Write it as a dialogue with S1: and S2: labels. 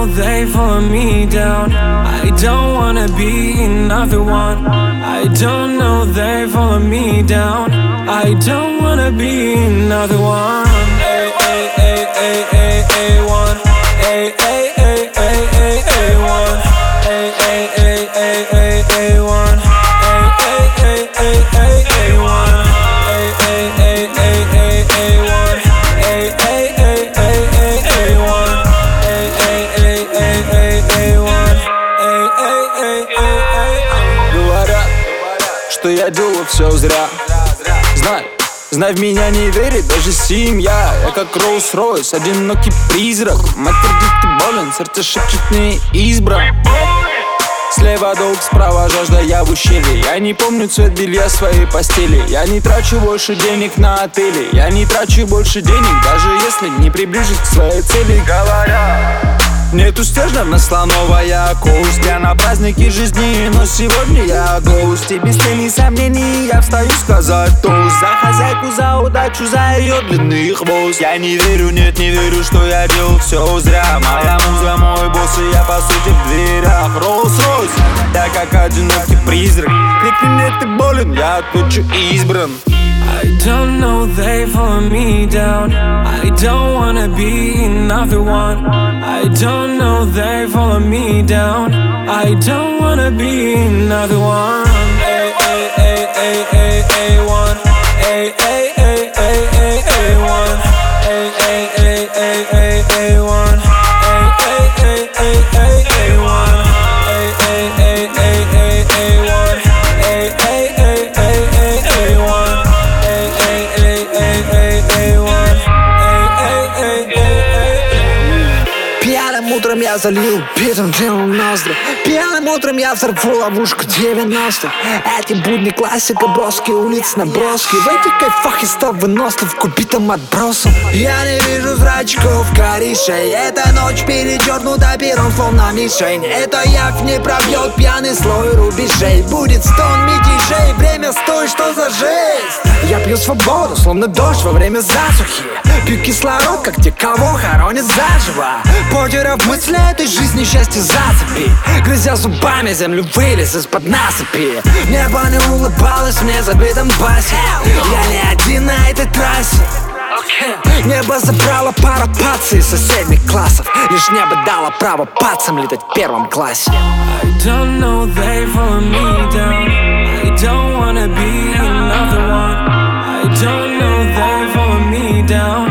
S1: know they pulling me down. I don't wanna be another one. I don't know they pulling me down. I don't wanna be another one. Ay, ay, ay, ay, ay, ay, one. Ay, ay, ay, ay, ay, ay, one. Ay, ay, ay, ay, ay, ay, one. Ay, ay, ay, ay, ay, ay, one. Ay, ay, ay, ay, ay, ay, one. Ay, ay, ay, ay, ay, ay, one. Ay, ay, ay, ay, ay, ay, one. Ay, ay, ay, ay, ay, ay.
S2: Говорят, что я делаю все зря. Знай, в меня не верит даже семья. Я как Rolls-Royce, одинокий призрак. Мать твердит, ты болен, сердце шепчет не избран. Слева долг, справа жажда, я в ущелье. Я не помню цвет белья своей постели. Я не трачу больше денег на отели. Я не трачу больше денег, даже если не приближусь к своей цели. Говорят, нету стержня на слоновая кость. Я на празднике жизни, но сегодня я гость. И без тени сомнений я встаю сказать тост. За хозяйку, за удачу, за ее длинный хвост. Я не верю, нет, не верю, что я делал все зря. Моя муза, мой босс, и я по сути в дверях. Rolls-Royce, я как одинокий призрак. Крикни мне, ты болен, я отвечу, избран.
S1: I don't know they pulling me down. I don't wanna be another one. I don't know they pulling me down. I don't wanna be another one. Ay, ay, ay, ay, ay, ay, one. Ay, ay, ay, ay, ay, ay, one. Ay, ay, ay, ay, ay, ay, one. Ay, ay, ay, ay, ay, ay, one. Ay, ay, ay, ay, ay, ay, one. Ay, ay, ay, ay, ay, ay, one.
S3: Пьяным утром я залил битым дымом ноздри. Пьяным утром я взорву ловушку 90-х. Эти будни классика, броски, улиц наброски. В этих кайфах я стал вынослив кубитом отбросом. Я не вижу зрачков корешей. Эта ночь перечеркнута пером, словно мишень. Это явь не пробьет пьяный слой рубежей. Будет стон мятежей, время стой, что за жесть. Я пью свободу, словно дождь во время засухи. Пью кислород, как те, кого хоронят заживо. Потеряв мысли этой жизни, счастье зацепи. Грызя зубами землю, вылез из-под насыпи. Небо не улыбалось мне в забитом басе. Я не один на этой трассе. Небо забрало пара паций из соседних классов. Лишь небо дало право пацам летать в первом классе.
S1: I don't know they pulling me down. I don't wanna be another one. I don't know they pulling me down.